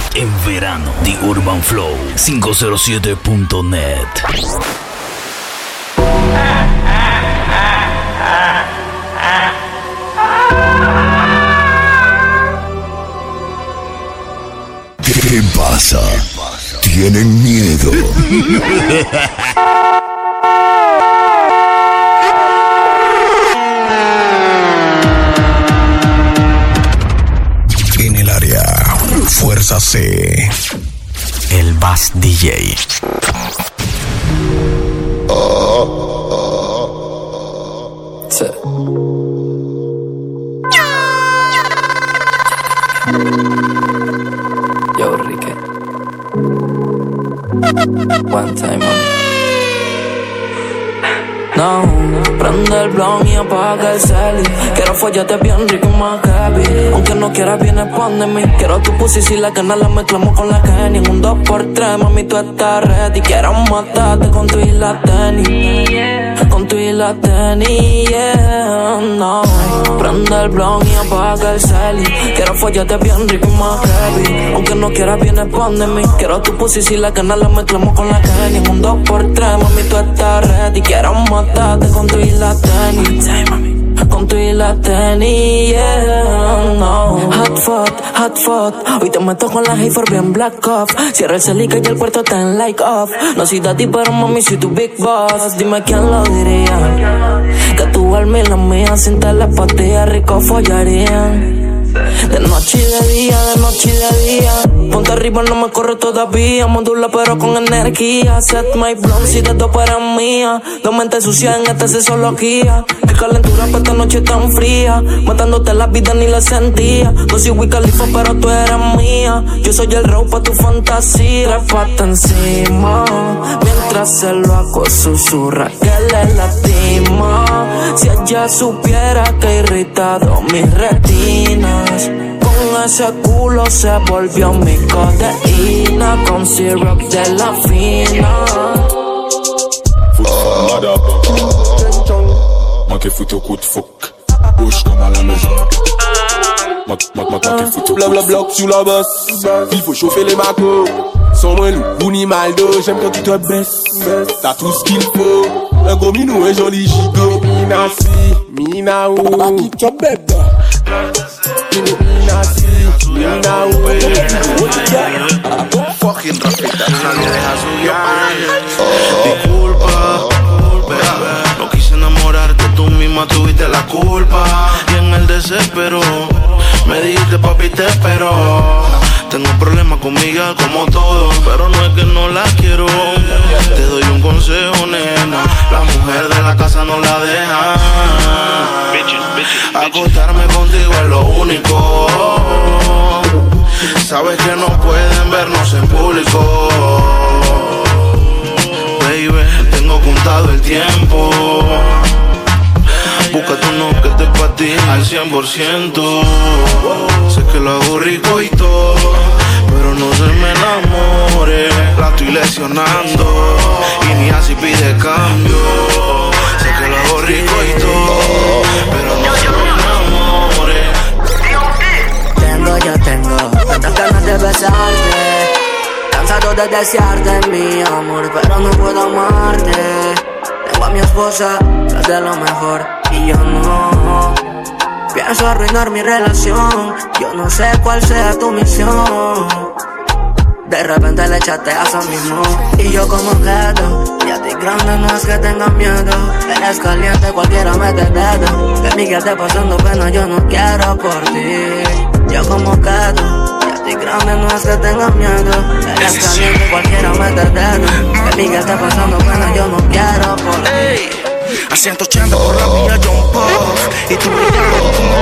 en verano. The Urban Flow 507.net. ¿Qué pasa? ¿Tienen miedo? En el área, Fuerza C. El Bass DJ. Sí. Yo, Rique. One time, mami. No, prende el blon y apaga el celi. Quiero follarte bien rico y más heavy. Aunque no quieras, viene pon de mí. Quiero tu pussy si la gana la mezclamos con la Kenny. En un 2x3, mami, tú estás ready. Quiero matarte con tu y la tenis. Con tu y la tenis, yeah, no. Prende el blon y apaga el celi. Quiero follarte bien rico y más heavy. Aunque no quieras, viene pon de mí. Quiero tu pussy si la gana la mezclamos con la Kenny. En un 2x3, mami, tú estás ready. Quiero matarte con tu y la tenis. Con tu y la tenis, yeah, no. Hot foot. Hoy te meto con la Heifer bien black off. Cierra el celica y el puerto está en like off. No soy daddy, pero mami, soy tu big boss. Dime quién lo diría. Que tu alma y la mía sin telepatía rico follarían. De noche y de día, de noche y de día. Ponte arriba, no me corre todavía. Modula pero con energía. Set my blonde, si de dos para mía. Dos mentes sucias en esta sexología. Qué calentura para esta noche tan fría. Matándote la vida ni la sentía. No soy Wiz Khalifa pero tú eras mía. Yo soy el rey pa' tu fantasía. Trépate encima mientras se lo hago susurra que le lastima. Si ella supiera que he irritado mis retinas. Con ese culo se volvió mi codeína. Con syrup de la fina. Moi qui fous au coup de fuck. Bouge comme à la maison. Moi qui fous au coup de bloc sur la bosse. Il faut chauffer les macos. Sans moi loup, Bouni Maldo. J'aime quand tu te baisses. T'as tout ce qu'il faut. Un gros minou, un joli gigot. Mina si, mina ou. Qui te bête. Mina si, mina ou. Fucking Rafita, nadie deja su disculpa, no quise enamorarte, tú misma tuviste la culpa. Y en el desespero me dijiste papi te espero. Tengo problemas conmigo como todo, pero no es que no la quiero. Te doy un consejo, nena, la mujer de la casa no la deja. Acostarme contigo es lo único. Sabes que no pueden vernos en público. Baby, tengo contado el tiempo. Búscate uno que te pa' ti al 100%. Sé que lo hago rico y todo, pero no se me enamore. La estoy lesionando y ni así pide cambio. Sé que lo hago rico y todo, pero no se me enamore. Yo tengo tantas ganas de besarte, cansado de desearte mi amor, pero no puedo amarte. Tengo a mi esposa, tras de lo mejor, y yo no pienso arruinar mi relación. Yo no sé cuál sea tu misión. De repente le chateas a mismo y yo como quedo. Y a ti grande no es que tenga miedo. Eres caliente, cualquiera mete dedo. Que mi que esté pasando pena, yo no quiero por ti. Yo como quedo. Y a ti grande no es que tenga miedo. Eres caliente, cualquiera mete dedo. Que mi que esté pasando pena, yo no quiero por ti. A 180 por la vía John Puff. Y tú brillando como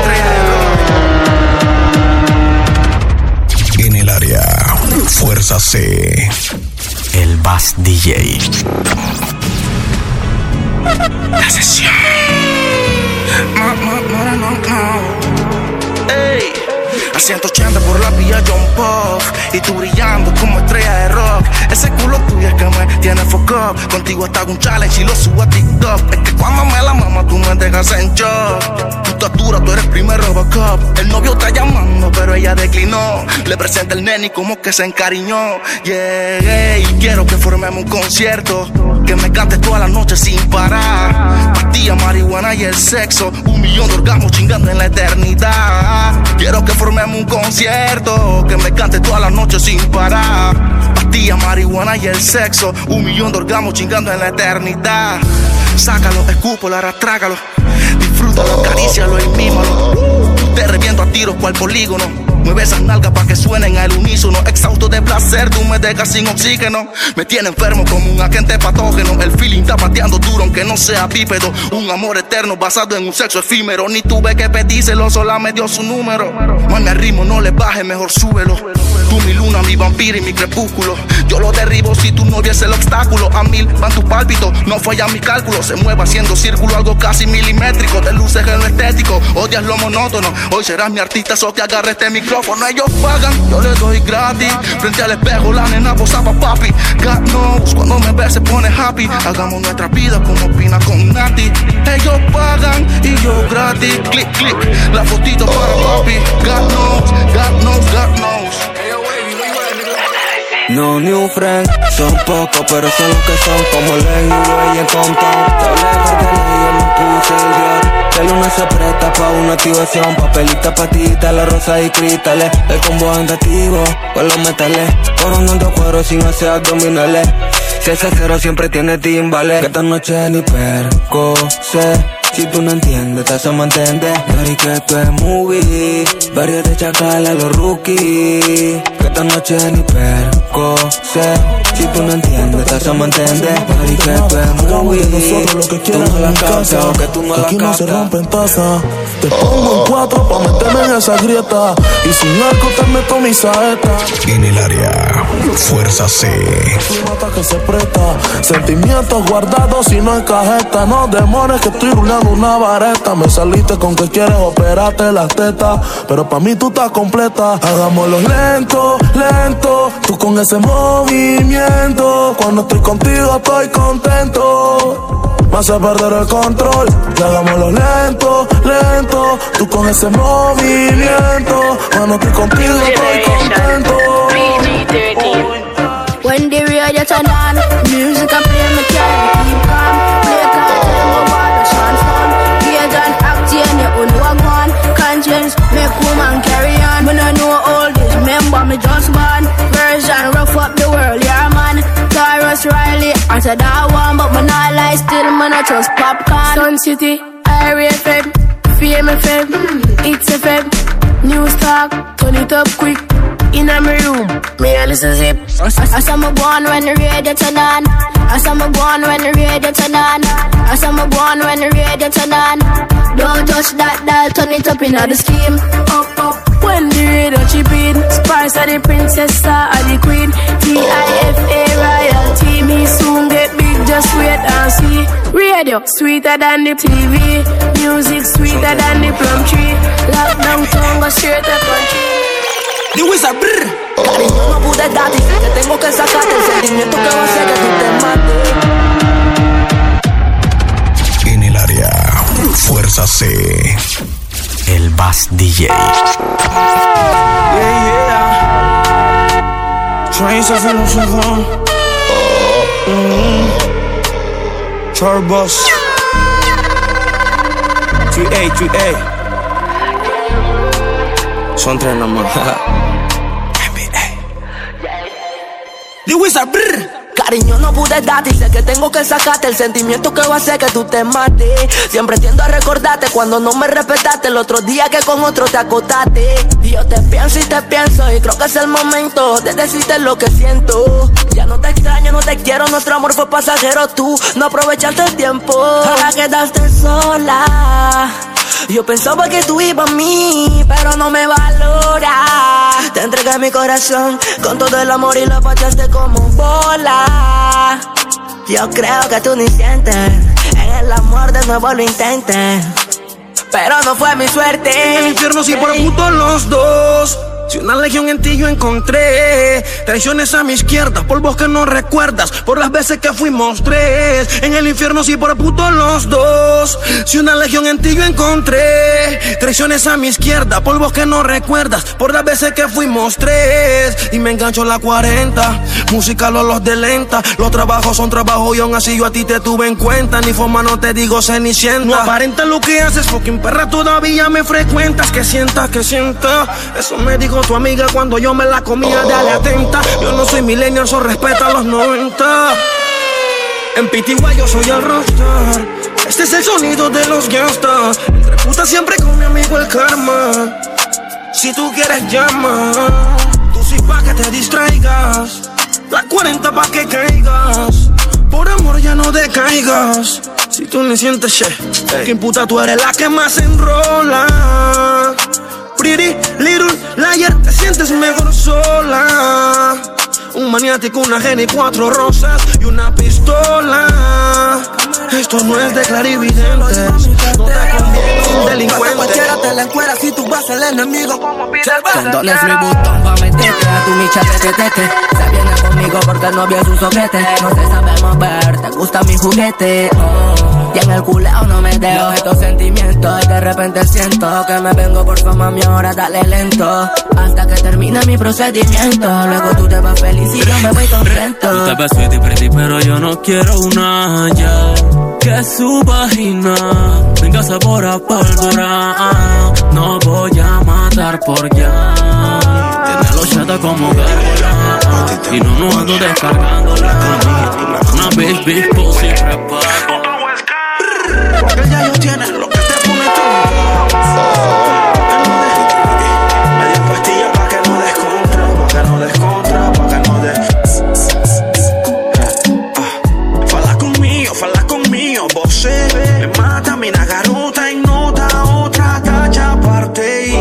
estrella. En el área, Fuerza C. El Bass DJ. La sesión. Ey. A 180 por la vía John Pop. Y tú brillando como estrella de rock. Ese culo tuyo es que me tiene fuck up. Contigo hasta hago un challenge y lo subo a TikTok. Es que cuando me la mama tú me dejas en shock. Tu estatura, tú eres primer Robocop. El novio está llamando pero ella declinó. Le presenta el nene y como que se encariñó. Yeah, y quiero que formemos un concierto. Que me cantes toda la noche sin parar. Pastilla, marihuana y el sexo. 1 millón de orgasmos chingando en la eternidad. Quiero que formemos un concierto. Que me cantes toda la noche sin parar. Pastilla, marihuana y el sexo. 1 millón de orgasmos chingando en la eternidad. Sácalo, escúpalo, arrastrágalo. Disfrútalo, acarícialo y mímalo. Te reviento a tiros cual polígono. Mueve esas nalgas pa' que suenen al unísono. Exhausto de placer, tú me dejas sin oxígeno. Me tiene enfermo como un agente patógeno. El feeling está pateando duro aunque no sea bípedo. Un amor eterno basado en un sexo efímero. Ni tuve que pedírselo, sola me dio su número. Mami, al ritmo no le bajes, mejor súbelo. Tú mi luna, mi vampiro y mi crepúsculo. Yo lo derribo si tú no vies el obstáculo. A 1000 van tus pálpitos, no fallan mis cálculos. Se mueve haciendo círculo, algo casi milimétrico. Te luces en lo estético, odias lo monótono. Hoy serás mi artista, so que agarre este micrófono. Ellos pagan, yo les doy gratis. Frente al espejo la nena posa pa' papi. God knows, cuando me ve se pone happy. Hagamos nuestra vida como Pina con Nati. Ellos pagan y yo gratis. Click, click, la fotito para papi. God knows, God knows, God knows. No new friends, son pocos pero son los que son. Como Len y Ray en Compton. Te hablé de ley, yo me puse idiota. La luna se presta pa' una activación. Papelita, patita, la rosa y cristales. El combo andativo con los metales. Coronando cuero sin hacer abdominales. Si ese cero siempre tiene timbales. Que esta noche ni perco sé. Si tú no entiendes, te hacemos entender. Dari que esto es movie. Varios de chacala los rookies. Que esta noche ni perco sé. Si tú no entiendes, te hacemos entender. Dari que esto es movie. Nosotros lo que quieras en mi casa. Que tú no aquí la no se captas. rompen tazas. Te pongo en 4 pa' meterme en esa grieta. Y sin arco te meto mi saeta. En el área, Fuerza C. Tu mata que se presta. Sentimientos guardados y no en cajeta. No demores que estoy rulando una vareta. Me saliste con que quieres operarte las tetas. Pero pa' mí tú estás completa. Hagámoslo lento, lento. Tú con ese movimiento. Cuando estoy contigo estoy contento. Me hace perder el control. Y hagámoslo lento, lento. Tú con ese movimiento. Cuando estoy contigo estoy contento. When the radio turn on, music I play, me can't keep calm. Play cartel, go ball, the chance fun. Gauge and acting, you only one one. Conscience, make woman carry on. When I know all this, remember me just born. Version, rough up the world, yeah man. Tyrus Riley, answer that one, but me not lie, still me not trust popcorn. Sun City, Area FM, Fame FM, It's FM, News Talk, turn it up quick. In my room, me a listen zip. I saw me born when the radio turn on. I saw me born when the radio turn on. I saw me born when the radio turn on. Don't touch that dial, turn it up in the scheme. Up, up, when the radio chip in. Spice of the princess, star of the queen. FIFA royalty, me soon get big, just wait and see. Radio, sweeter than the TV. Music, sweeter than the plum tree. Lockdown, tongue, go straight up country. The Wizard, brr. Cariño, no pude darte. Te tengo que sacarte el sentimiento que va a hacer que tú te mates. En el área, Fuerza C. El Bass DJ. Yeah. Trains of illusion. Turbos. 3A. Son 3 nomás. The Wizard, brr. Cariño, no pude darte y sé que tengo que sacarte el sentimiento que va a hacer que tú te mates. Siempre tiendo a recordarte cuando no me respetaste el otro día que con otro te acostaste. Y yo te pienso y creo que es el momento de decirte lo que siento. Ya no te extraño, no te quiero, nuestro amor fue pasajero. Tú no aprovechaste el tiempo, ahora quedaste sola. Yo pensaba que tú ibas a mí, pero no me valora. Te entregué mi corazón con todo el amor y lo pateaste como bola. Yo creo que tú ni sientes, en el amor de nuevo lo intentes. pero no fue mi suerte. En el infierno sí por puto los dos. Si una legión en ti yo encontré, traiciones a mi izquierda, polvos que no recuerdas, por las veces que fuimos tres. En el infierno sí por puto los dos. Si una legión en ti yo encontré, traiciones a mi izquierda, polvos que no recuerdas, por las veces que fuimos tres. Y me engancho la 40, música los de lenta. Los trabajos son trabajos y aún así yo a ti te tuve en cuenta. Ni forma no te digo cenicienta. No aparenta lo que haces, fucking perra, todavía me frecuentas. Que sienta, eso me dijo tu amiga cuando yo me la comía, dale atenta. Yo no soy millennial, so respeta a los 90. En PTY yo soy el rockstar. Este es el sonido de los gangsters. Entre putas siempre con mi amigo el karma. Si tú quieres llama, tú sí pa' que te distraigas. La 40 pa' que caigas. Por amor ya no decaigas. Si tú me sientes que puta tú eres la que más enrola. Pretty little liar, te sientes mejor sola. Un maniático, una geni, 4 rosas y una pistola. Esto no es de clarividentes, no te conviertes en delincuente. Cualquiera te la encuera si tú vas el enemigo. Condones mi botón pa' meterte a tu micha tete. Se viene conmigo porque el novio es un soquete. No te sabemos ver, te gusta mi juguete. Y en el culeo no me dejo estos sentimientos. Y de repente siento que me vengo por su mami, ahora dale lento. Hasta que termine mi procedimiento. Luego tú te vas feliz y yo me voy contento. Tú te ves sweet y pretty, pero yo no quiero una ya. Que su vagina venga sabor a pólvora. No voy a matar por ya. Tiene los chatas como gárgola. Y no ando descargando la camisa. Una bitch pussy prepago. Porque ya yo tienes lo que te pone todo. Media pastilla pa' que no descontra, pa' que no descontra, pa' que no des. Fala conmigo, você me mata, mina garota, en nota otra tacha aparte.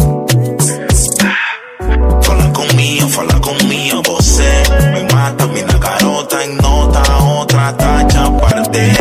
Fala conmigo, você me mata, mina garota, en nota otra tacha aparte.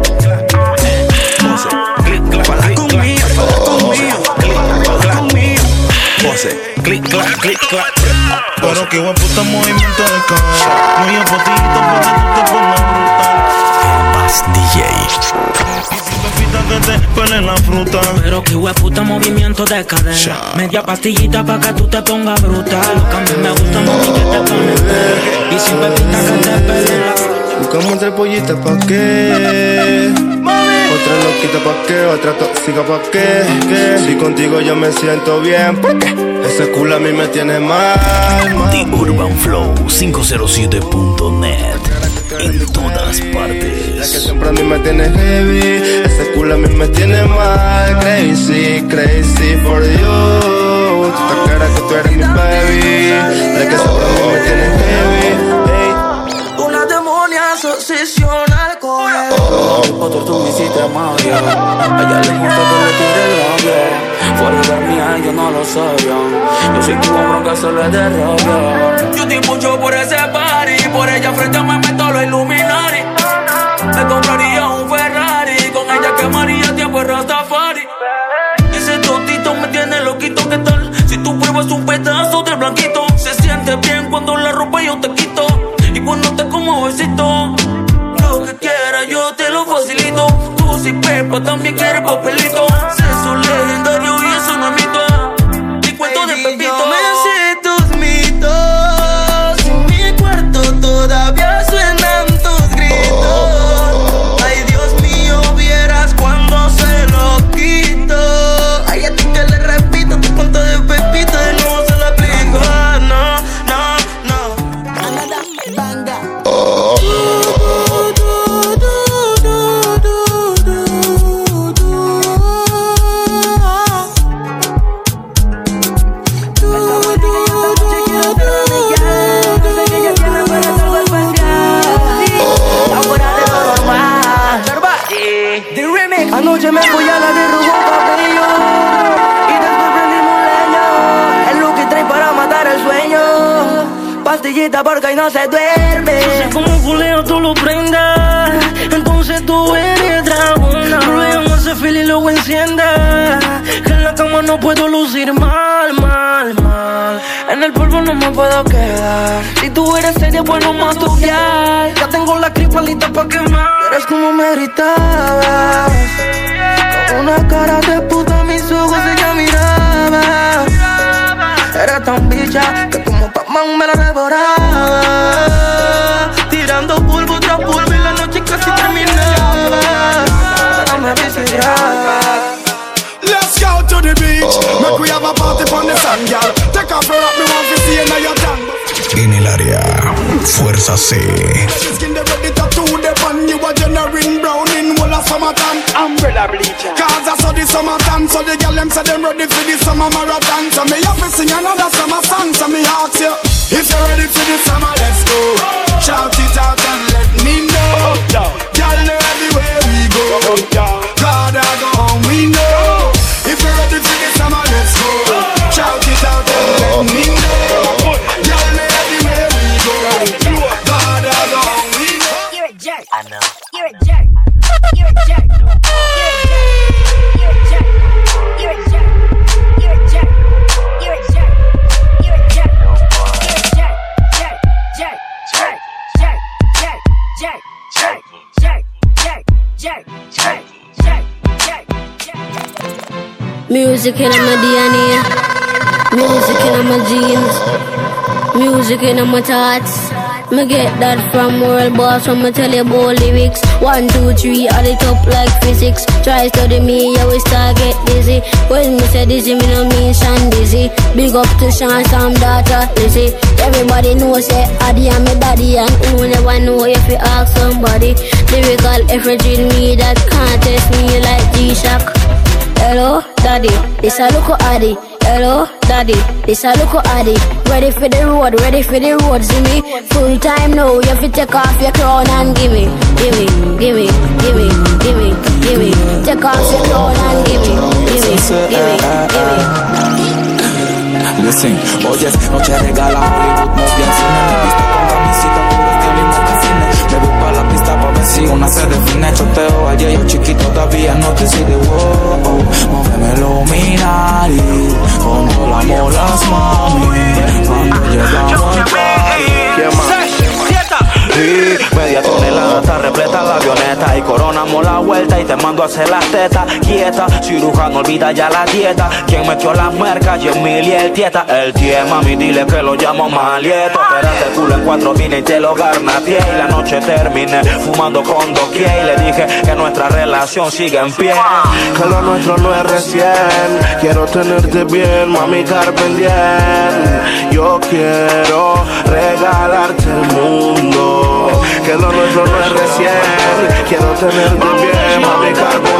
Clic, clac, clic, clac. Pero que buen puta movimiento de cara. Muy a potito para que tú te pongas brutal. Bass DJ. Que te pelen la fruta. Pero que hueputa movimiento de cadera. Media pastillita pa' que tú te pongas brutal. Lo que a mí me gusta, mami, que te pones y sin pepita que te pelen la fruta. Buscamos entre pollitas pa' qué. Otra loquita pa' qué, otra tóxica pa' qué. Si contigo yo me siento bien, ¿por qué? Ese culo a mí me tiene mal. The Urban Flow 507.net. En todas partes. La que siempre a mí me tiene heavy. Ese culo a mí me tiene mal. Crazy, crazy for you. Tú te claras que tú eres mi baby. La que siempre a mí me tiene heavy. Una demonia se obsesiona con él. Otro tú me hiciste magia. A ella le gusta que le tire el labio. Fuera de mí, yo no lo sabía. Yo soy tu hombre que se le derrabia. Yo te mucho por ese party. Por ella frente a me meto los Illuminati. Me compraría un Ferrari. Con ella quemaría tiempo en Rastafari. Ese totito me tiene loquito, ¿qué tal? Si tú pruebas un pedazo del blanquito. Se siente bien cuando la ropa yo te quito. Y cuando te como besito. Lo que quieras yo te lo facilito. Tú si Pepa también quieres papelito. Sexo legendario y eso no es mito. Mi cuento de Pepito. Yo me sé tus mitos. En mi cuarto todavía suenan tus gritos. Ay Dios mío, vieras cuando se lo quito. Ay a ti que le repito tu cuento de Pepito. De nuevo se lo aplico. No, no, no. Another banga. Anoche me fui a la de Rubén Cabello y después prendimos leño. El look que trae para matar el sueño. Pastillita porque hoy no se duerme. Yo sé cómo fuleo tú lo prendas. Entonces tú eres dragona. Problemas se Dame feel y luego enciende. Que en la cama no puedo lucir mal, mal, mal. En el polvo no me puedo quedar. Si tú eres seria, bueno, matuviar. Ya tengo la cripa lista pa' quemar. Eres como me gritabas. Con una cara de puta, mis ojos ella miraba. Era tan bicha que como Pac-Man me la devoraba. Tirando polvo tras polvo y la noche casi terminaba. No me visitaba. Let's go to the beach. Make we have a party on the sand, girl. Take off your rock, me want to see you your tongue. En el área, Fuerza C. Skin the ready tattoo, the pan you a generating brown in whole of summertime. Umbrella bleacher. Cause I saw the summertime, so the girl them say them ready for the summer marathon. So me have to sing another summer song, so me ask you, if you're ready for the summer, let's go. Shout it out and let me know. Girl, know everywhere we go. God, I go home, we know. If you're ready for the summer, let's go. Shout it out and let me know. Girl, know everywhere we go. God, I go home, we know. You're a jerk. I know. You're a jerk. You're a jerk. You're a jerk. You're a jerk. You're a jerk. You're a jerk. You're a jerk. You're a jerk. Jerk. Jerk. Jerk. Jerk. Jerk. Jerk. Jerk. Jerk. Jerk. Jerk. Jerk. Jerk. Music in my DNA, music in my jeans, music in my thoughts. Me get that from World Boss when me tell you about lyrics. 1, 2, 3, add it up like physics. Try study me, you will start get dizzy. When me say dizzy, me no mean Sean Dizzy. Big up to Sean, Sam, daughter, Lizzy. Everybody knows say Addy and me daddy, and who never know if you ask somebody. Lyrical effigy me that can't test me like G-Shock. Hello, daddy, this a look Addy. Hello, daddy, this a look Addy. Ready for the road, see me. Full time now, you have to take off your crown and gimme. Take off your crown and gimme. Listen, hoy es noche regala Hollywood Movie al cine. Me visto con camisita, puro estilo y marca fine. Me voy pa' la pista pa' ver si una se define. Choteo ayer yo chiquito todavía no te sigue. Wow, móveme luminari. Cuando la molas mami. Cuando llegamos al party. Sí, media tonelada está repleta la avioneta. Y coronamos la vuelta y te mando a hacer las tetas. Quieta, cirujano olvida ya la dieta. Quien metió las mercas, Yemil y el tieta. El tie, mami, dile que lo llamo Malieto. Espérate el culo en 4 vine y te lo garnateé. Y la noche terminé fumando con doquier. Y le dije que nuestra relación sigue en pie. Que lo nuestro no es recién. Quiero tenerte bien, mami, carpendiente. Yo quiero regalarte el mundo. Que lo nuestro no es recién. Quiero tenerte bien, mami,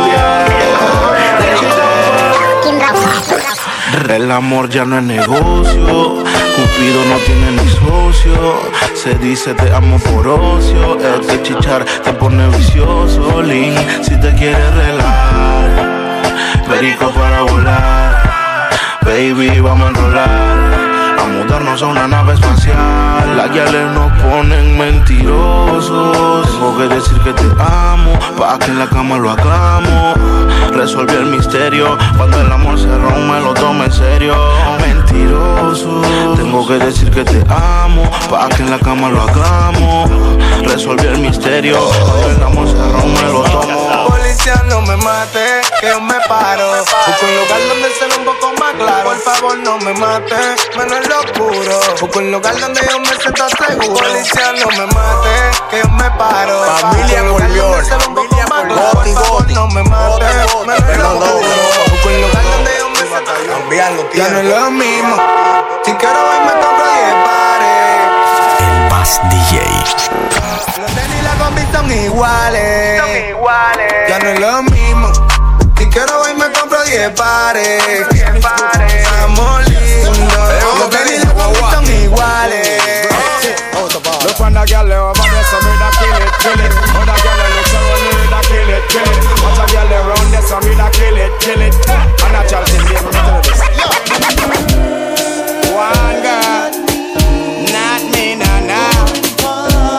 carpendiente. El amor ya no es negocio. Cupido no tiene ni socio. Se dice te amo por ocio. Este chichar te pone vicioso. Link, si te quieres relajar. Perico para volar. Baby, vamos a enrolar. A mudarnos a una nave espacial. Las guiales nos ponen mentirosos. Tengo que decir que te amo, pa' que en la cama lo hagamos. Resolví el misterio, cuando el amor se rompe lo tomo en serio. Mentiroso, tengo que decir que te amo, pa' que en la cama lo hagamos. Resolví el misterio, cuando el amor se rompe lo tomo. Policía, no me mate, que yo me paro. Busco un lugar donde se ve un poco más claro. Por favor, no me mate, menos en lo oscuro. Busco un lugar donde yo me siento seguro. Policía, no me mate, que yo me paro. Familia Corleone, familia Corleone. Por favor, no me mate, menos en lo oscuro. Busco un lugar donde yo me siento seguro. Ya no es lo mismo. Si quiero hoy me compro 10 pares. El Bass DJ. Los tenis y la combi son iguales. Ya no es lo mismo. Si quiero hoy me compro 10 pares. Amor lindo. Los tenis y la combi son iguales. Look on the girl over there, so me da kill it. Other girl look so me da kill it. Watch a girl around there, so me da kill it. And a child thing, give me this. One girl, not me, no.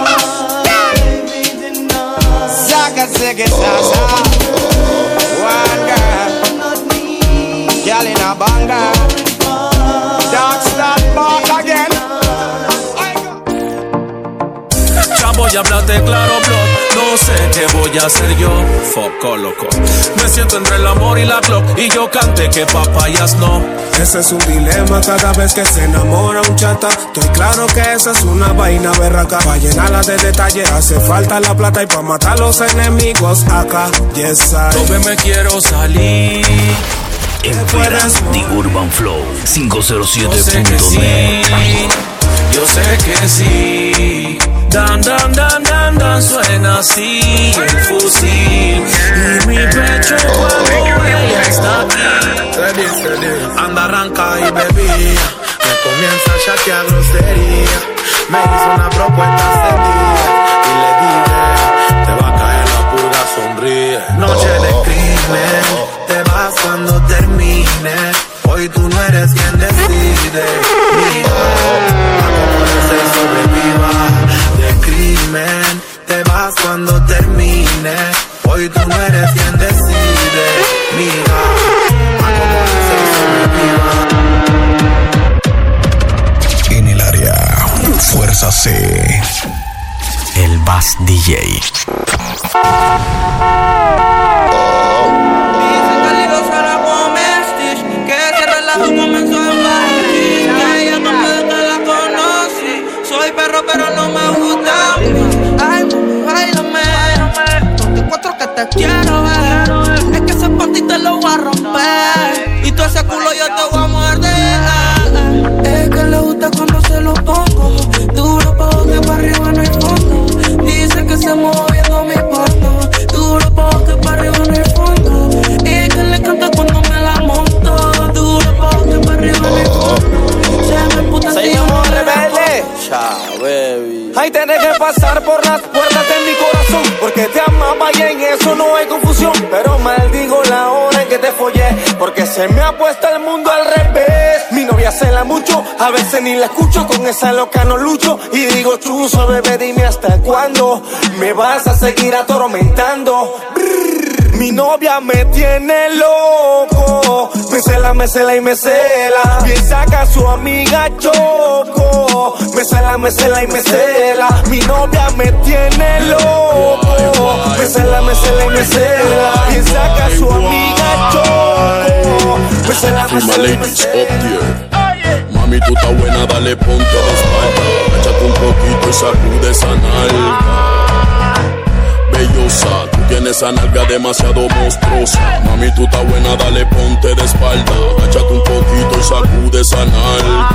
Saka, saka, saka. One a banger. Dark Star back again. Ya voy a hablarte claro, bro. No sé qué voy a hacer yo. Foco loco. Me siento entre el amor y la clock. Y yo canté que papayas no. Ese es un dilema cada vez que se enamora un chata. Estoy claro que esa es una vaina berraca. Pa' llenarla de detalle hace falta la plata. Y pa' matar los enemigos acá. Yes, I. Tobe me quiero salir. Empoderando The Urban Flow 507.net. Yo sé que sí. Dan, dan, dan, dan, dan, suena así el fusil. Y mi pecho cuando ella está aquí. Anda, arranca y bebía. Me comienza a chatear grosería. Me hizo una propuesta encendida. Y le dije, te va a caer la pulga, sonríe. Noche de crimen, te vas cuando termine. Hoy tú no eres quien decide. Mira, acomódese y sobreviva. De crimen, te vas cuando termine. Hoy tú no eres quien decide. Mira, acomódese y sobreviva. En el área, Fuerza C. El Bass DJ. Comenzó en París, que ella no me que la conocí. Soy perro pero no me gusta. Ay, mami, bailame. Porque cuatro que te quiero ver. Es que ese panty te lo voy a romper. Y todo ese culo yo te voy a morder. Es que le gusta cuando se lo pongo. Duro pa' que para arriba no hay fondo. Dice que se moviendo mi porno. Duro pa' que para arriba no hay fondo. Y que le canta cuando me la monto. Soy mi amor rebelde. Baby. Ay, tenés que pasar por las puertas de mi corazón, porque te amaba y en eso no hay confusión. Pero maldigo la hora en que te follé, porque se me ha puesto el mundo al revés. Mi novia cela mucho, a veces ni la escucho. Con esa loca no lucho y digo chuzo, bebé, dime hasta cuándo me vas a seguir atormentando. Mi novia me tiene loco, me cela y me cela. Piensa que a su amiga choco, me cela y me cela. Mi novia me tiene loco, me cela y me cela. Piensa que a su amiga choco, me cela y me cela. Mami, tú estás buena, dale ponte de espalda. Échate un poquito y sacude esa nalga. Bellosa, tú tienes esa nalga demasiado monstruosa. Mami, tú estás buena, dale ponte de espalda. Échate un poquito y sacude esa nalga.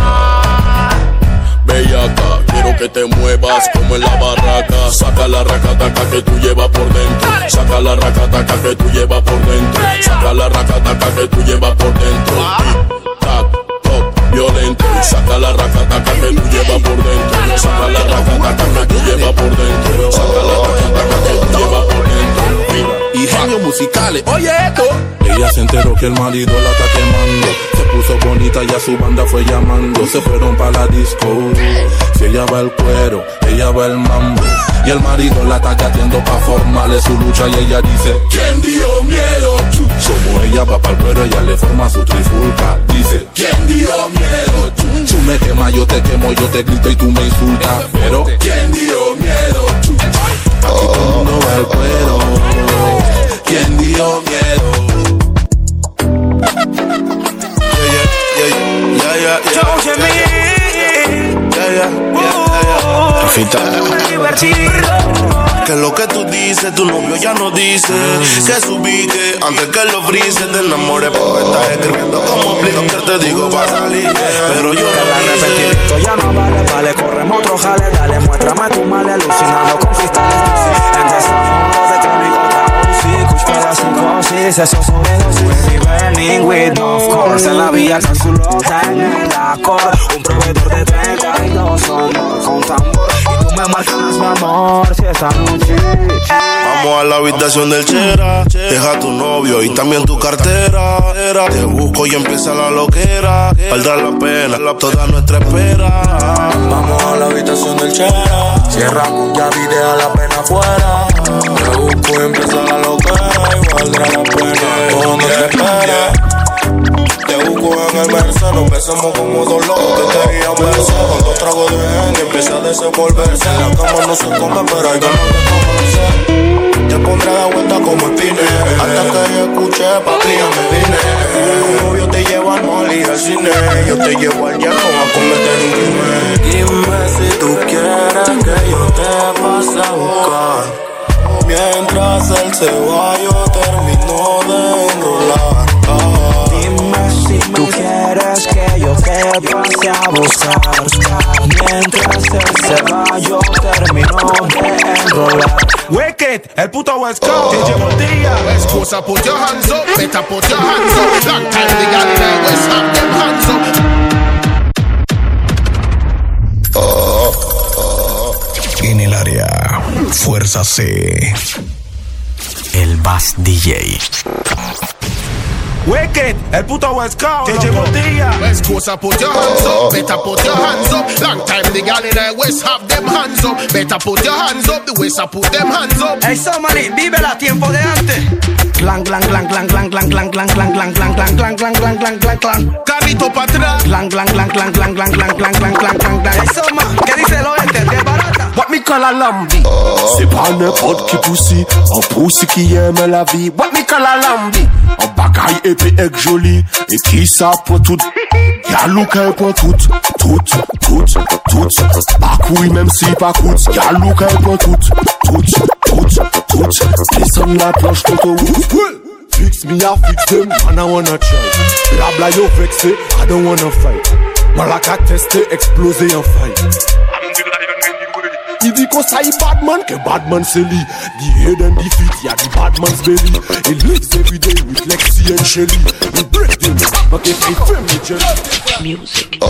Bellaca, quiero que te muevas como en la barraca. Saca la racataca que tú llevas por dentro. Saca la racataca que tú llevas por dentro. Saca la racataca que tú llevas por dentro. Tic-tac, toc, violento. Y saca la racataca que tú llevas por dentro. Saca la racataca que tú llevas por dentro. Saca la racataca que tú llevas por dentro. Y genios musicales, oye esto. Ella se enteró que el marido la está quemando. Se puso bonita y a su banda fue llamando. Se fueron para la disco. Si ella va el cuero, ella va el mambo. Y el marido la está gateando pa' formarle su lucha. Y ella dice, ¿quién dio miedo? Como ella va para el cuero, ella le forma su trifulca. Dice, ¿quién dio miedo? Tú me quemas, yo te quemo, yo te grito y tú me insultas. Pero, ¿quién dio miedo? Aquí todo el mundo va al cuero. ¿Quién dio miedo? Que lo que tú dices, tu novio ya no dice. Que subiste antes que lo frise. Te enamoré porque estás escribiendo como explico que te digo para salir. Pero yo no arrepentimiento ya no vale, corremos otro jale. Dale, muéstrame tu mal alucinando con cristales. En desamor de crónica, sí, kush para la psicosis. Esos sonidos baby burning with no of course. En la vía calculota en el acorde. Un proveedor de 32 sonor con tambor. Y tú me marcas mi amor si esta noche. Vamos a la habitación del chera. Deja tu novio y también tu cartera. Te busco y empieza la loquera. Valdrá la pena toda nuestra espera. Vamos a la habitación del chera. Cierra con llave y deja la pena afuera. Te busco y empieza la loquera. Y valdrá la pena toda nuestra espera. Te busco en el Merced. Nos besamos como dos locos que querían verse. Con 2 tragos de Henny empieza a desenvolverse. En la cama no se come, pero hay ganas de comerse. Te pondré de vuelta como espine. Hasta que yo escuché, papi, ya me vine. Yo te llevo al mall y al cine. Yo te llevo al llano a cometer un crimen. Dime si tú quieres que yo te pase a buscar. Mientras él se va, yo termino de enrolar. Dime si tú quieres que yo te pase a buscar. Mientras él se va, yo termino de enrolar. Wicked, el puto West Coast. DJ Montilla. West Coast, put your hands up. Better put your hands up. Long time the gal in the West have them hands up. En el área, Fuerza C. El Bass DJ. Wicked, el puto West Coast. DJ Montilla. West Coast, put your hands up. Better put your hands up. Long time the gal in the West have them hands up. Better put your hands up. The West put them hands up. Hey, Somali, vívela tiempo de antes. Clan, clan, clan, clan, clan, clan, clan, clan, clan, clan, clan, clan, clan, clan, clan, clan, clan, clan. Carrito para atrás. Clan, clan, clan, clan, clan, clan, clan, clan, clan, clan, clan, clan. Hey, Soma, ¿qué dice el oeste? ¿Te barata? What me call a lambi? C'est pas n'importe qui poussi, un poussi qui aime la vie. What me call a lambi? Un bagaille épais et joli, et qui ça pour tout. Y'a Luca pour tout, tout, tout, tout. Pas couille même si pas coûte. Y'a Luca pour tout, tout, tout, tout. Descends la planche contre Fix me, I fix them, and I wanna try. Bla bla yo vexé, I don't wanna fight. Malaka testé, explosé en fight. Il dit qu'on ça y Batman, que Batman c'est lui. The head and the feet, y'a the Batman's belly. He lives every day with Lexi and Shelly. He break them, but if he film me jelly. Music.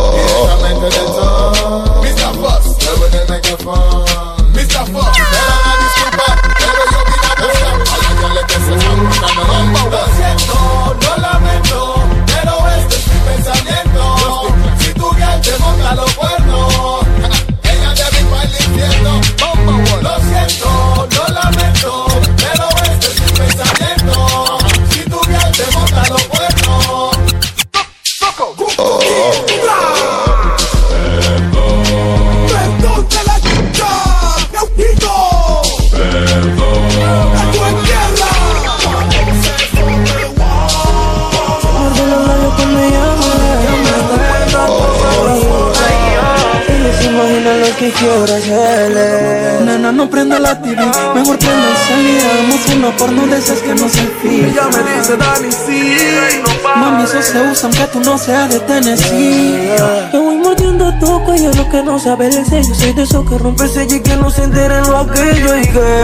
Mr. Fox, never the microphone. Mr. Fox, never the disculpa. Pero yo vine a pescar. A la que le pese la boca no lambo. Lo siento, lo lamento, pero este es mi pensamiento. Si tu girl te monta los cuernos, ella debe ir para el infierno. Lo siento, lo lamento, pero este es mi pensamiento. Si tu girl te monta los cuernos, Perdón de la chica, Gautito. Perdón. Esto es tierra. Muerde los labios cuando llama. Ella se imagina lo que quiero hacerle. Nena, no prenda la TV, mejor prenda el cel. Hagamos una porno de esas que no se filtran. Ella me dice, Dani, sí. Mami, eso se usa aunque tú no seas de Tennessee. Yo voy mordiendo tu cuello, lo que no sabe el sello. Soy de esos que rompe el sello y que no se enteren lo aquello. Y que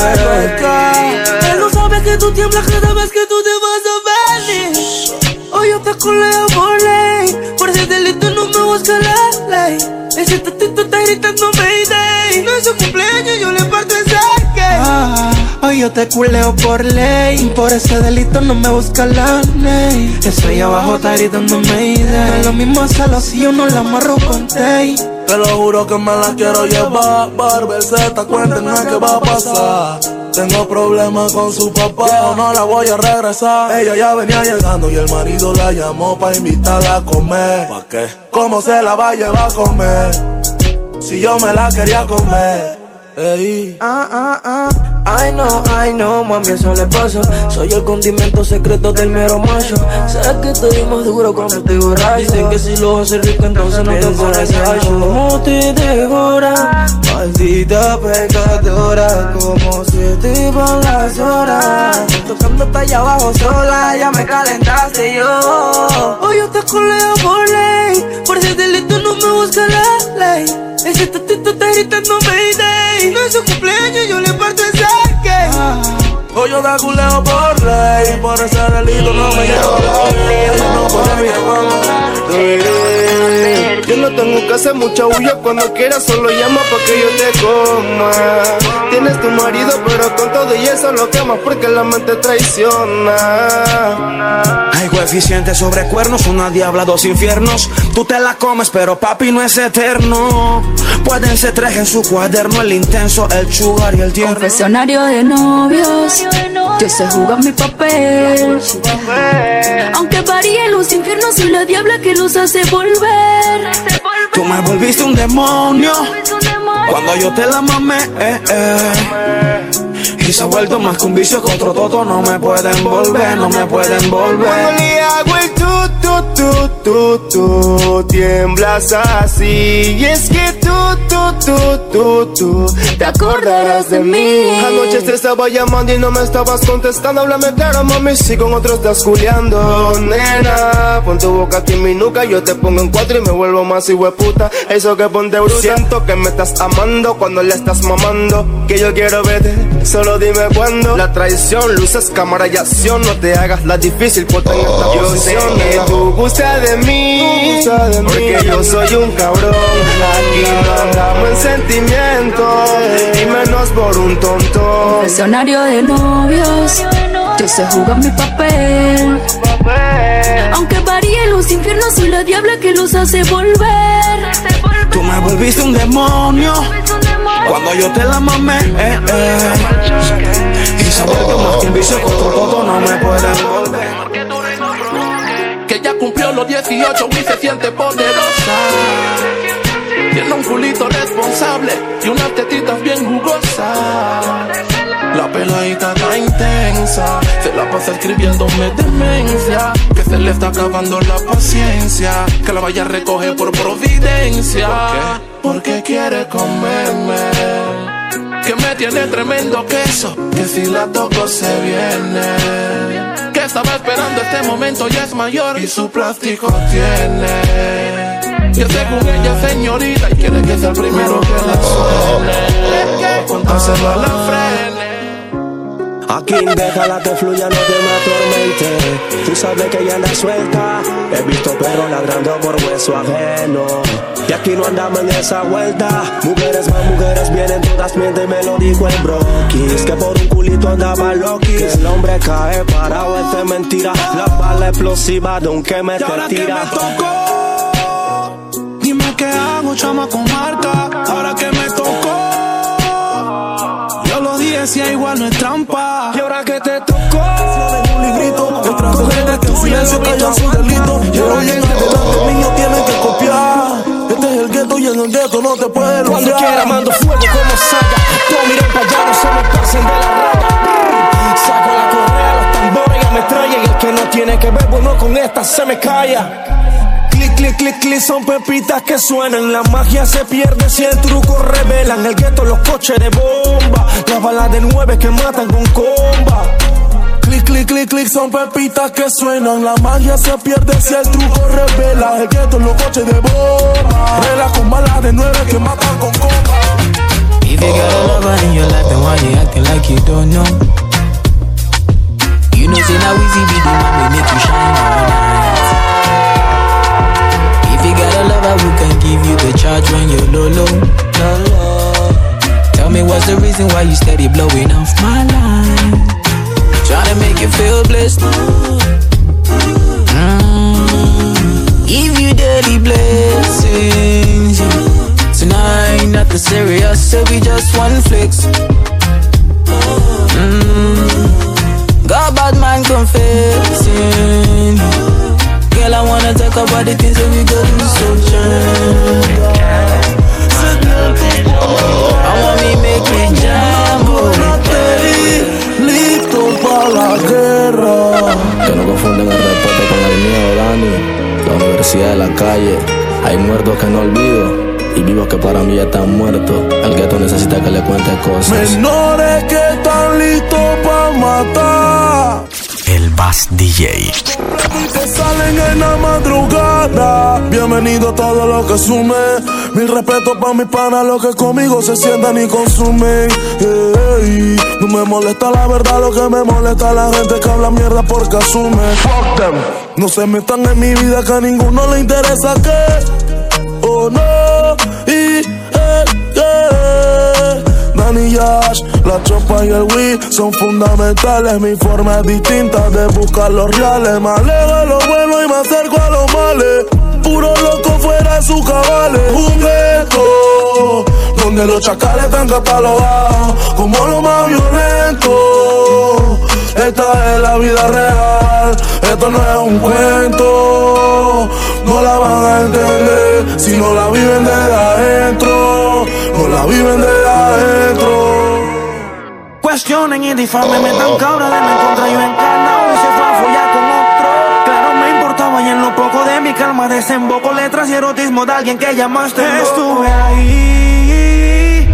él no sabe que tú tiemblas cada vez que tú te vas a venir. Hoy yo te coleo por ley. Por ese delito no me busca la ley. Ese tatito está gritando Mayday. No es su cumpleaños, yo le parto ese cake. Hoy yo te culeo por ley. Por ese delito no me busca la ley. Estoy abajo, está gritando Mayday. Lo mismo hacerlo si yo no la amarro con Tay. Te lo juro que me la quiero llevar. Barbelceta, cuéntenme qué va a pasar. Tengo problemas con su papá, no la voy a regresar. Ella ya venía llegando y el marido la llamó pa' invitarla a comer. ¿Pa' qué? ¿Cómo se la va a llevar a comer? Si yo me la quería comer. Ey. Ay no, mami, eso le pasa. Soy el condimento secreto del mero macho. Sé que estoy más duro cuando estoy borracho. Dicen que si lo haces rico entonces no te pones gacho. Como te devora, maldita pecadora. Como se te van las horas. Tocándote allá abajo sola, ya me calentaste yo. Hoy yo te coleo por ley. Por ese delito no me busca la ley. Ese tatito está gritando Mayday. No es su cumpleaños, yo le parto ese cake. Hoy yo te culeo por ley. Por ese delito no me llevo la ley. No puede mi hermano. bebé. Yo no tengo que hacer mucha bulla, cuando quieras solo llama pa' que yo te coma. Tienes tu marido pero con todo y eso lo quemas porque la mente traiciona. Hay coeficientes sobre cuernos, una diabla, dos infiernos. Tú te la comes pero papi no es eterno. Pueden ser tres en su cuaderno, el intenso, el sugar y el tierno. Confesionario de novios, yo sé jugar mi papel. Aunque varíe los infiernos, soy la diabla que los hace volver. Tú me volviste un demonio cuando yo te la mamé, y se ha vuelto más que un vicio que otro toto. No me pueden volver, no me pueden volver. Cuando le hago el tú, tiemblas así. Y es que tú te acordarás de mí. Anoche te estaba llamando y no me estabas contestando. Háblame claro, mami, si con otros estás culiando. Nena, pon tu boca aquí en mi nuca, yo te pongo en cuatro y me vuelvo más hijueputa. Eso que ponte bruta. Siento que me estás amando cuando le estás mamando. Que yo quiero verte, solo dime cuándo. La traición, luces, cámara y acción. No te hagas la difícil, ponte en esta posición. Que tú gustas de mí, porque yo soy un cabrón. Aquí no andamos en sentimientos, y menos por un tonto. Confesionario de novios, yo sé jugar mi papel. Aunque varíe los infiernos, soy la diabla que los hace volver. Tú me volviste un demonio cuando yo te la mamé, y se ha vuelto más que un vicio que otro toto. No me pueden volver. Que ya cumplió los 18 y se siente poderosa. Tiene un culito responsable y unas tetitas bien jugosas. La peladita está intensa, se la pasa escribiéndome demencia. Que se le está acabando la paciencia, que la vaya a recoger por providencia. Porque quiere comerme, que me tiene tremendo queso, que si la toco se viene. Que estaba esperando este momento, ya es mayor y su plástico tiene. Yo sé con ella señorita y quiere que sea el primero que la suene. Contárselo a la frene. Aquí déjala que fluya, no te me atormente. Tú sabes que ella anda suelta, he visto perros ladrando por hueso ajeno. Y aquí no andamos en esa vuelta. Mujeres más mujeres vienen, todas mienten, me lo dijo el broquis. Que por un culito andaba loquis. Que el hombre cae parado, es de mentira. La bala explosiva de un que me te tira. Dime qué hago, chama con marca. Ahora que me tocó, yo lo dije, si igual no es trampa. Y ahora que te tocó, un librito, otra mujer que en silencio callan su delito. Y ahora llega delante, niños tienen que copiar. Este es el gueto y en el gueto no te pueden luchar. Cuando quiera mando fuego como saga. Todos miren para allá, no se me pasen de la raya. Saco la correa, los tambores y ametralla. Y el que no tiene que ver, bueno, con esta se me calla. Clic, clic, clic, clic, son pepitas que suenan. La magia se pierde si el truco revelan. El gueto, los coches de bomba. Las balas de 9 que matan con comba. Clic, clic, clic, clic, son pepitas que suenan. La magia se pierde si el truco revela. El gueto, los coches de bomba. Vela con balas de 9 que matan con comba. If you got a lover in your life, then why you acting like you don't know? You know, say now easy be the man we make you shine all night. If you got a lover who can give you the charge when you're low, low. Tell me what's the reason why you steady blowing off my line? Trying to make you feel blessed. Give you daily blessings. Tonight, nothing serious, so we just one flex. Got bad man confessing. Girl, I wanna talk about the things that we go through, so shine. I want me make me jam. Listo para la guerra. Que no confunden el respeto con el miedo, Dani. La universidad de la calle. Hay muertos que no olvido y vivos que para mí ya están muertos. El gueto necesita que le cuente cosas. Menores que están listos para matar. El Bass DJ. Que salen en la madrugada. Bienvenido a todo lo que sume. Mil respeto pa' mis panas, los que conmigo se sientan y consumen. Hey, no me molesta la verdad, lo que me molesta la gente que habla mierda porque asume. Fuck them. No se metan en mi vida que a ninguno le interesa que. Oh no. Danny Yash, la chopa y el weed son fundamentales. Mi forma es distinta de buscar los reales. Me alejo de lo bueno y me acerco a los males. Puro loco fuera de sus cabales. Un gueto donde los chacales están catalogados como lo más violento. Esta es la vida real, esto no es un cuento. No la van a entender si no la viven desde adentro. No la viven desde adentro. Cuestionen y difamen, me dan cabra de me encontré yo encarnado y se fue a follar con otro. Claro, me importaba y en lo poco de mi calma desemboco letras y erotismo de alguien que llamaste. Estuve ahí,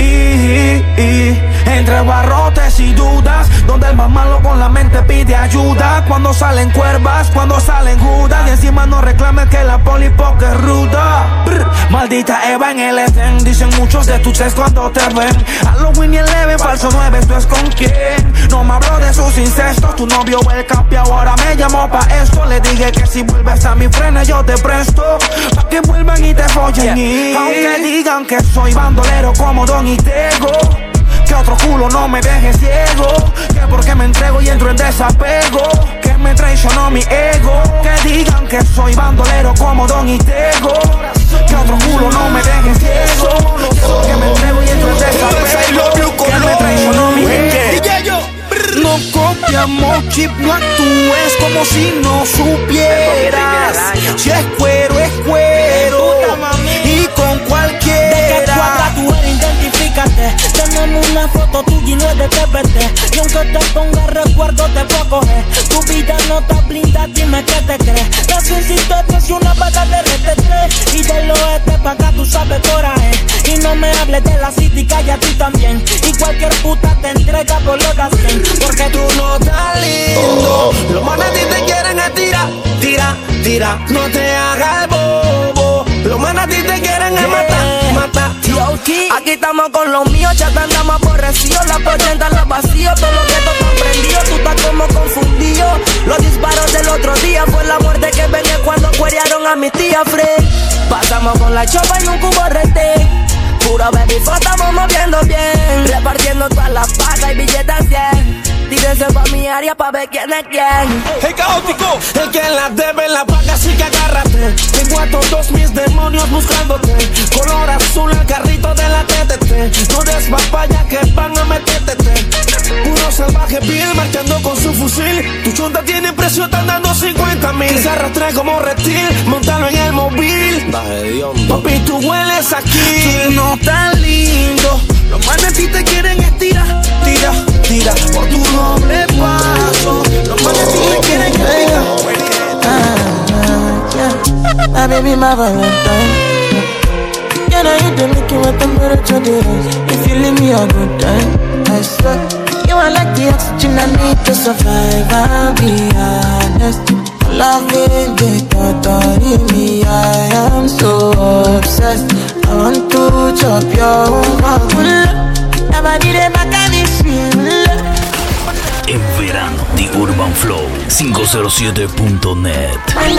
entre barrotes y dudas, donde el más malo con la mente pide ayuda. Cuando salen cuervas, cuando salen judas, y encima no reclames que la polipoca es ruda. Brr, maldita Eva en el Edén, dicen muchos de tus ex cuando te ven. Halloween y el leve, falso 9, ¿esto es con quién? No me habló de sus incestos, tu novio el capi ahora me llamó pa' esto. Le dije que si vuelves a mi frena yo te presto, pa' que vuelvan y te follen y aunque digan que soy bandolero como Don Itego, que otro culo no me deje ciego, que porque me entrego y entro en desapego, que me traicionó mi ego. Que digan que soy bandolero como Don Itego, que otro culo no me deje ciego, que porque me entrego y entro en desapego, que me traicionó mi ego. No copiamos chip, no actúes como si no supieras. Si es cuero, es cuero, y con cualquiera. De que cuadra tú eres, identifícate. Tenemos una foto tuya y no es de TPT. Y aunque te ponga recuerdo te puedo coger. Tu vida no está blinda, dime qué te crees. La sensibilidad es una bala de RT3. Y del oeste pa' acá tú sabes coraje. Y no me hables de la city, calla tú también. Y cualquier puta te entrega por lo que hacen. Porque tú no estás lindo. Los manes a ti te quieren es tirar, tira, tira. No te hagas el bobo. Los manes a ti te quieren es matar, matar. Aquí estamos con los míos, ya te andamos aborrecidos. La porcenta la vacío, todo lo que tú prendido. Tú estás como confundido. Los disparos del otro día fue la muerte que venía cuando cuerearon a mi tía Fred. Pasamos con la chopa y un cubo rete. Puro baby, estamos moviendo bien. Repartiendo todas las pagas y billetas 100. Tírense pa' mi área pa' ver quién es quién. ¡Hey, caótico! El que la debe la paga, así que agárrate. Tengo a todos mis demonios buscándote. Color azul el carrito de la TTT. No des papaya que van a meterte. Puro salvaje vil marchando con su fusil. Tu chonta tiene precio, están dando 50,000. Se arrastra como reptil, montalo en el móvil. Papi, tú hueles aquí. Tú no tan lindo. Los manes a ti te quieren estirar. Tira, tira, por tu doble paso. Los manes a ti te quieren estirar. My baby, my Valentine. Can I hit the Mickey with temperature days? If you leave me a good time, I swear. You are like the oxygen I need to survive, I'll be honest. Loving the thought in me, I am so obsessed. I want to chop your heart. Never did it back at this feel. En verano, The Urban Flow 507.net.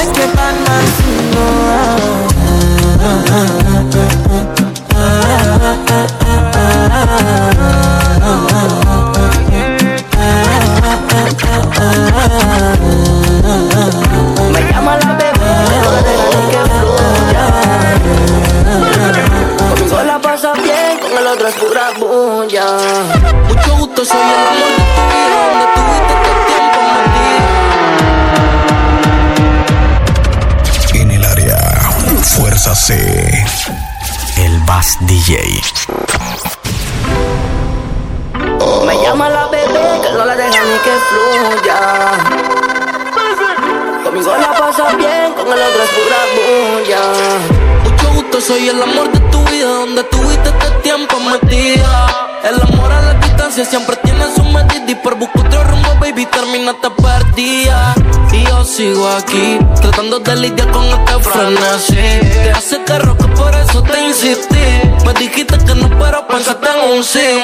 Me llama la bebé, no le dejes que fluya. Conmigo la pasa bien, con el otro es pura bulla. Mucho gusto, soy el amor de tu vida, donde tuviste este tiempo metido. En el área, Fuerza C. El Bass DJ. Me llama la bebé, que no la deja ni que fluya. Conmigo la pasa bien, con el otro es pura bulla. Mucho gusto, soy el amor de tu vida, donde tuviste este tiempo metida. El amor a la distancia siempre tiene su medida, y por buscar otro rumbo, baby, baby, terminaste perdida. Y yo sigo aquí, tratando de lidiar con este frenesí. Te hace que roque, por eso te insistí. Me dijiste que no, pero pensaste en un sí.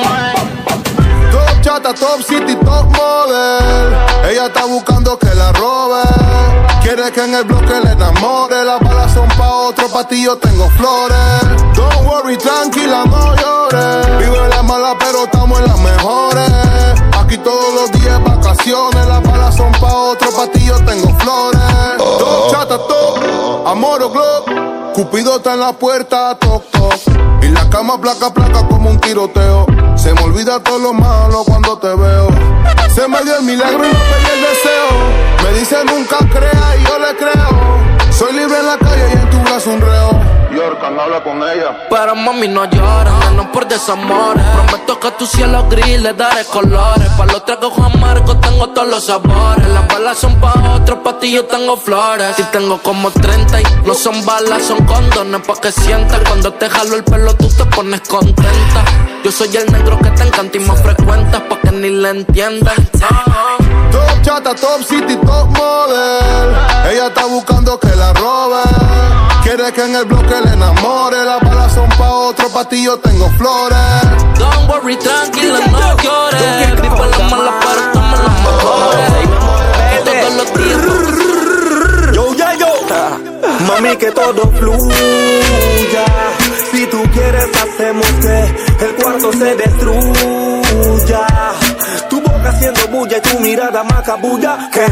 Top chata, top city, top model. Ella está buscando que la robe. Quiere que en el bloque le enamore. Las balas son pa' otro, pa' ti yo tengo flores. Don't worry, tranquila, no llores. Vivo en la mala, pero estamos en las mejores. Aquí todos los días vacaciones. Las balas son pa' otro, pa' ti yo tengo flores. Top chata, top, amor o glow. Cupido está en la puerta, toc, toc. Y la cama placa, placa como un tiroteo. Se me olvida todo lo malo cuando te veo. Se me dio el milagro y no pedí el deseo. Me dice nunca crea y yo le creo. Soy libre en la calle y en tu brazo un reo. Yorkan, habla con ella. Pero mami no llores, menos por desamores. Prometo que a tu cielo gris le daré colores. Pa' los tragos amargos tengo todos los sabores. Las balas son pa' otros, pa' ti yo tengo flores. Y tengo como 30 y no son balas, son condones. Pa' que sientas cuando te jalo el pelo tú te pones contenta. Yo soy el negro que te encanta y me frecuentas pa' que ni le entiendan. Top chata, top city, top model. Ella está buscando que la robe. Quiere que en el bloque le enamore. Las balas son pa' otro, pa' ti yo tengo flores. Don't worry, tranquila, no llores. Vivo en la mala, pero estamos en las mejores. Todos los días. Yo, ya, yo. Mami, que todo fluya. Si tú quieres, hacemos que el cuarto se destruya. Tu boca haciendo bulla y tu mirada macabulla. Que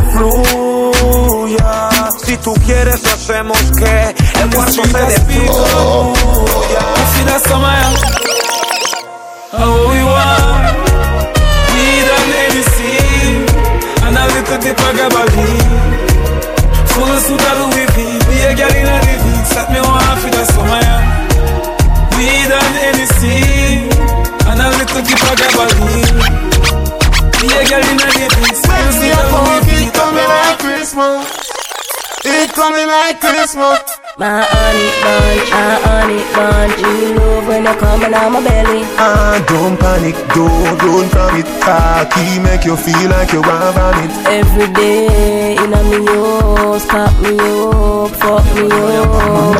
fluya. Si tú quieres, hacemos que el cuarto se destruya. See that summer, how we want. We done anything, and a little dip of gabardine. Full suit of Louis V, be a girl in a living. Set me one for the summer. We done anything, and a little dip of gabardine. Be a girl in a living. Full suit of Louis V, it coming like Christmas. It coming like Christmas. My honey bunch, you love when you coming on my belly. Don't panic, don't panic. Cocky make you feel like you want vomit. Every day in a me house, pop me up, fuck me up.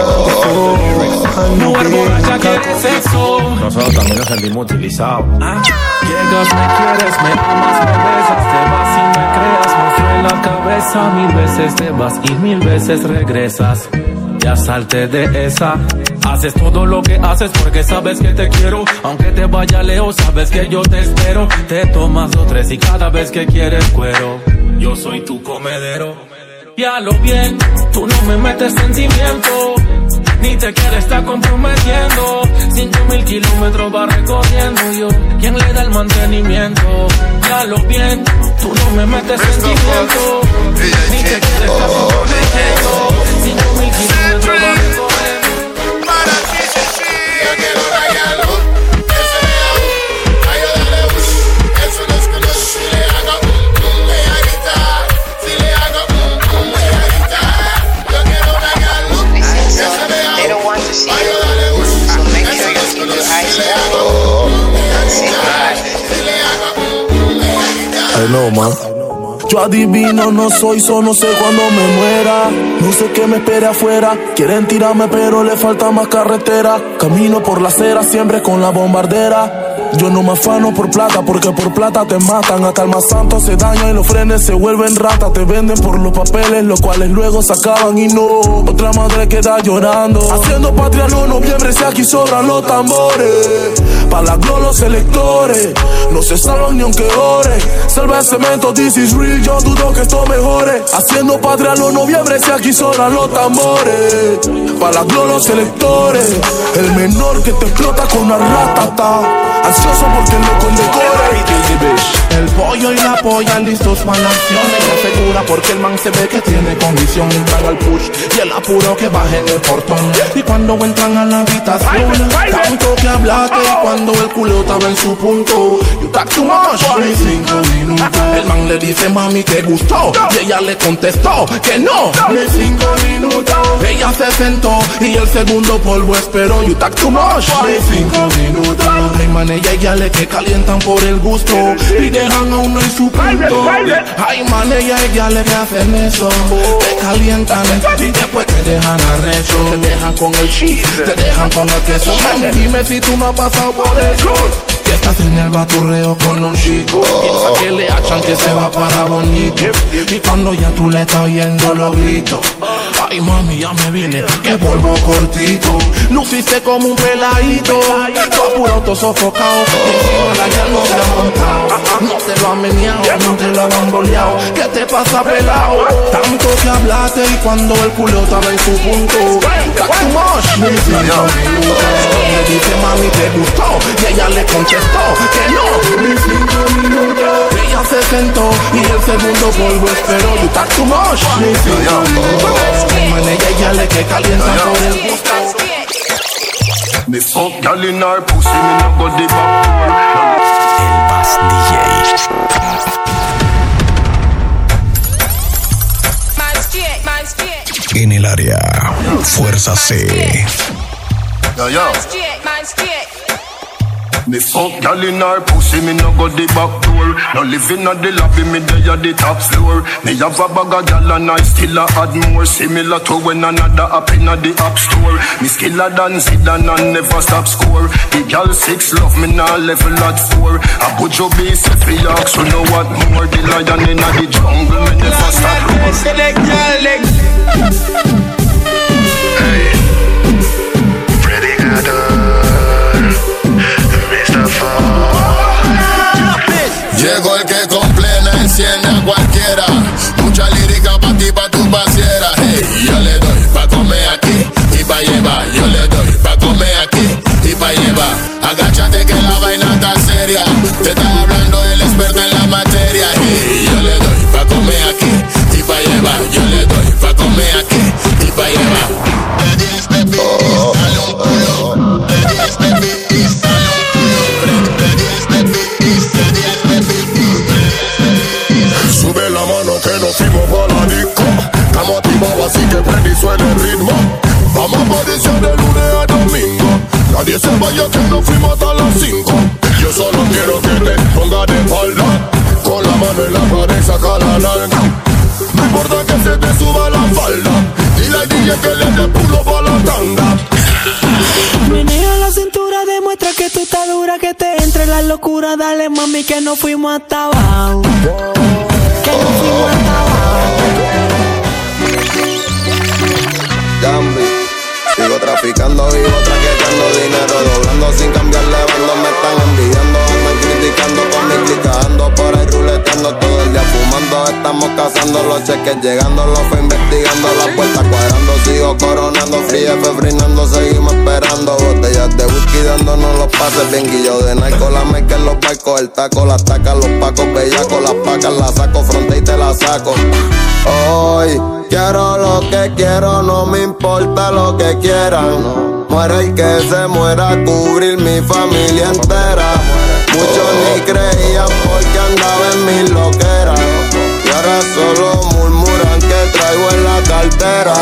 Nosotros también nos sentimos utilizados. Llegas, me quieres, me amas, me besas, te vas y me creas. Me fue la cabeza, 1000 veces te vas y 1000 veces regresas. Ya salte de esa. Haces todo lo que haces porque sabes que te quiero. Aunque te vaya lejos, sabes que yo te espero. Te tomas 2, 3 y cada vez que quieres cuero. Yo soy tu comedero. Y a lo bien, tú no me metes sentimiento. Ni te quieres estar comprometiendo. 5000 kilómetros va recorriendo yo. ¿Quién le da el mantenimiento? Ya lo bien, tú no me metes sentimiento. Ni te quieres estar comprometiendo. 5000 kilómetros va recorriendo. Para ti sí, yo quiero rayarlo. Ese me rayo dale bush. Eso no es que no si le haga lealita. Si le haga lealita. Yo quiero rayarlo. Ese me They don't want to see rayo you, dale bush. so make sure you keep your eyes down and see I know, man. Yo adivino, no soy, solo no sé cuándo me muera. No sé qué me espere afuera. Quieren tirarme pero le falta más carretera. Camino por la acera siempre con la bombardera. Yo no me afano por plata porque por plata te matan. Hasta el más santo se daña y los frenes se vuelven ratas. Te venden por los papeles, los cuales luego se acaban y no. Otra madre queda llorando. Haciendo patria no noviembre, si aquí sobran los tambores. Pa' la gloria los electores no se salvan ni aunque ore. Salva el cemento, this is real, yo dudo que esto mejore. Haciendo patria los noviembre, si aquí sobran los tambores. Pa' la gloria los electores. El menor que te explota con una ratata. Ansioso porque el loco el decore. El pollo y la polla listos para la acción. Ella segura porque el man se ve que tiene condición. Entran al push y el apuro que baje en el portón. Y cuando entran a la habitación, tanto que hablaste. Y cuando el culo estaba en su punto, you talk too much, ni 5 minutos. El man le dice mami te gustó y ella le contestó que no, ni 5 minutos. Ella se sentó y el segundo polvo esperó. You talk too much, ni 5 minutos. man, ella y le que calientan por el gusto y dejan a uno en su punto. Ay, man, ella y le que hacen eso, te calientan y después te dejan arrecho. Te dejan con el cheese, te dejan con el queso. Man, dime si tú no has pasado por eso. Que estás en el baturreo con un chico, piensa que le echan que se va para bonito, y cuando ya tú le estás oyendo los gritos. Ay, mami, ya me vine, que polvo cortito. Luciste como un peladito, tu apurado, sofocado. Encima la ya no se ha montado. No te lo han meneado, no te lo han boleado. ¿Qué te pasa, pelao? Tanto que hablaste y cuando el culo estaba en su punto. That's too much. Le dice, mami, te gustó, y ella le contestó que no. Ni 5 minutos. Ella se sentó y el segundo polvo esperó. You talk too much. Ni 5 minutos. Man, ella le que calienta por el gusto. Me fuck girl in her pussy, me no go the back door. El Bass DJ. En el área, Fuerza C. Yo. Me fuck girl in her pussy, me no go the back door. No living at the lobby, me dey at the top floor. Me have a bag of girl and I still a add more. Similar to when another up in the app store. Me skiller than Zidane and never stop score. The girl 6 love me now level at 4. A bujo be set for yaks, so know what more. The lion in the jungle, me never stop roar. Hey, Predicador. Llegó el que complena, enciende a cualquiera. Mucha lírica pa' ti, pa' tu pasiera. Hey, yo le doy pa' comer aquí y pa' llevar. Yo le doy pa' comer aquí y pa' llevar. Agáchate que la vaina está seria. Te está hablando el experto en la materia. Hey, yo le doy pa' comer aquí y pa' llevar. Yo le doy pa' comer aquí y pa' llevar. De 10 pepis, sale un culo. De 10 pepis, sale un culo. De 10 pepis, de 10 pepis. Sube la mano que nos fuimos pa' la disco. Estamos activados así que prende y suena el ritmo. Vamos a aparecer de lunes a domingo. Nadie se vaya que nos fuimos hasta las 5. Yo solo quiero que te pongas de espalda. Con la mano en la pared saca la nalga. No importa que se te suba la falda. Dile al DJ que le dé pulo pa' la tanga. Menea la cintura, demuestra que tú estás dura, que te entre la locura. Dale mami que nos fuimos hasta abajo. Que nos fuimos hasta abajo. Gambi, sigo traficando, vivo traqueteando dinero, doblando sin cambiarle bando. Me están envidiando, andan criticando con mi clica. Ando por ahí ruleteando todo el día fumando. Estamos cazando los cheques llegando, los fue investigando, las puertas cuadrando. Sigo coronando, free F frinando, seguimos esperando. Botellas de whisky dándonos los pases, bien guillo de narco. La meca en los barcos, el taco, las tacas, los pacos, bellacos, las pacas, las saco, fronte y te la saco. Hoy quiero lo que quiero, no me importa lo que quieran. Muere el que se muera, cubrir mi familia entera. Muchos ni creían porque andaba en mis loqueras. Y ahora solo murmuran que traigo en la cartera.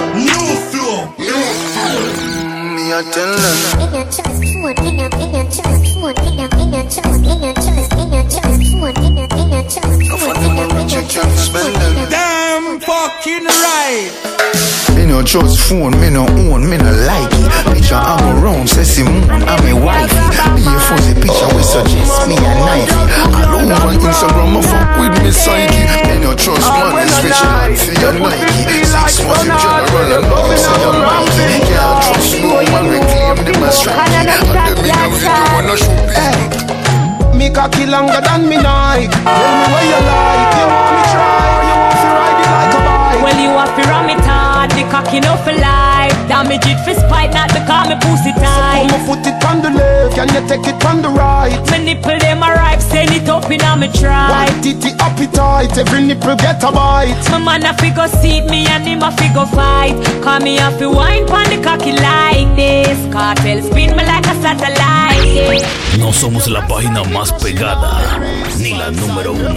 Damn fucking right. Me no trust phone, me no own, me no like it. Picture I'm around, say Simone, I'm a wifey. Be a fuzzy picture, we suggest me a knifey. All over Instagram, I fuck with me psyche. Me no trust man, it's rich man for your Nike. 6 months in general, and now you say I'm mighty. Can't trust no one, we claim them as strike. And them in a video, wanna shoot people. Me cocky longer than me Nike. Tell me what you like. You want me try or you want to ride it like a bike? Well, you have to ram it hard. The cocky no for life. Damage it for spite, not because me pussy tight. So come put it on the left, can you take it on the right? Me nipple them a ripe, send it up in a me try. White titty appetite, every nipple get a bite. My man a figure seat me and him a figure fight. Call me a fi wine pon the cocky like this. Cartel spin me like a satellite, yeah. No somos la página más pegada, ni la número 1.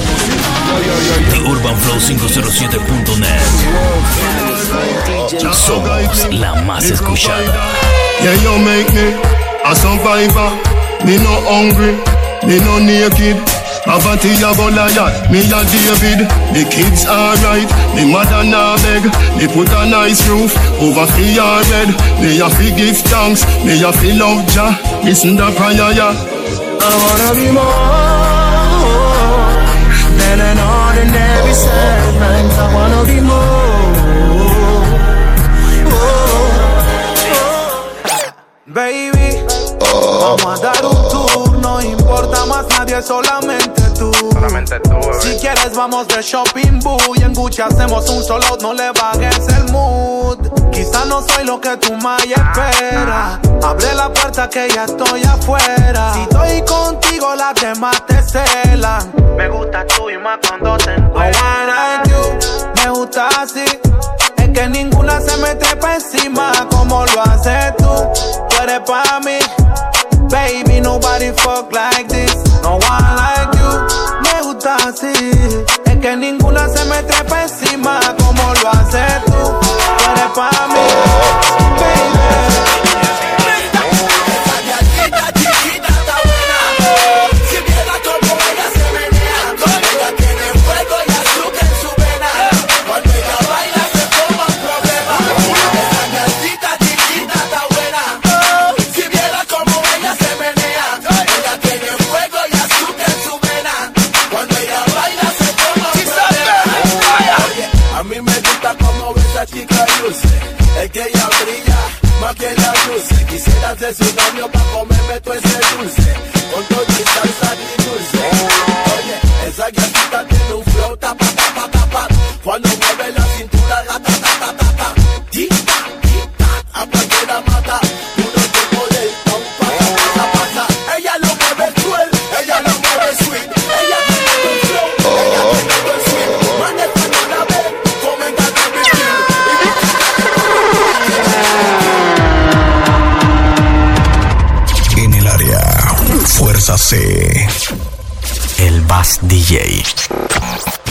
TheUrbanFlow507.net. Somos la más escuchada. Yeah, you make me a survivor. Me no hungry, me no naked. Avanti a Goliath, me a David. The kids alright, me mother na beg. Me put a nice roof over for your bed. Me a fi give thanks, me a fi love Jah. Listen the prayer, yeah. I wanna be more than an ordinary servant. I wanna be more. Baby, vamos a dar un tour. No importa más nadie, solamente tú. Si quieres vamos de shopping, boo. Y en Gucci hacemos un solo, no le bajes el mood. Quizá no soy lo que tu may espera. Abre la puerta que ya estoy afuera. Si estoy contigo las demás te celan. Me gusta tú y más cuando te encuentras. Me gusta así. Es que ninguna se me trepa encima como lo haces tú. Tú eres pa' mí. Baby, nobody fuck like this. No one like you. Me gusta así. Es que ninguna se me trepa encima como lo haces tú. Tú eres pa' mí, baby. Es que ella brilla más que la luz. Quisiera ser su novio pa' comerme todo ese dulce. Con todo y salsa dulce. Oye, esa gatita tiene un flow tapa, tapa, tapa. Cuando mueve la cintura, la ta, ta, ta, ta, ta. Tic-tac, tic-tac, a cualquiera mata. Uno tipo de pum, pasa, pasa, pasa. Ella lo mueve cruel, ella lo mueve sweet. Ella tiene un flow, ella tiene un sweet. Más de cuando la ve, comenta de mi En el área, Fuerza C. El Bass DJ.